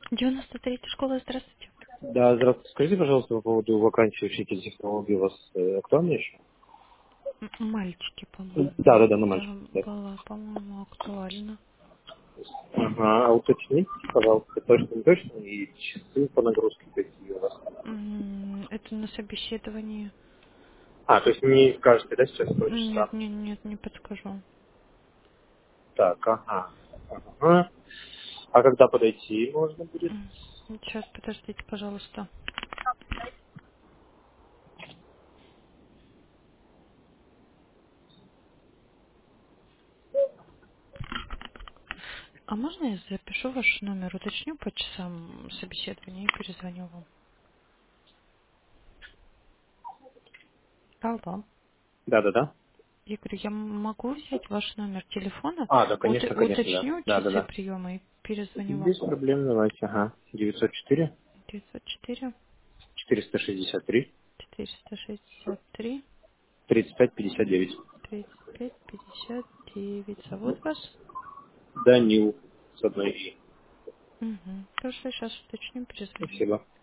93-я школа, здравствуйте. Да, здравствуйте. Скажите, пожалуйста, по поводу вакансии учителя технологии у вас актуально еще? Мальчики, Да, да, по-моему. да, на мальчик. Да, Да. была, по-моему, актуальна. Ага, а уточните, пожалуйста, точно, не точно, и часы по нагрузке какие у вас. Это на собеседовании. А, то есть не скажете, да, сейчас Нет, полчаса? нет, нет, не подскажу. Так, ага. Ага. А когда подойти можно будет? Сейчас, подождите, пожалуйста. А можно я запишу ваш номер, уточню по часам собеседования и перезвоню вам? Алло. Да, да, да. Я говорю, я могу взять ваш номер телефона, А, да, конечно, конечно, да. уточню Да, да, часы да. приема и перезвоню вам. Без проблем, давайте, ага. 904 904 463 463 35 59. 3559. Зовут вас? Данил с одной и. Угу. Хорошо, сейчас уточним, перезвоню. Спасибо.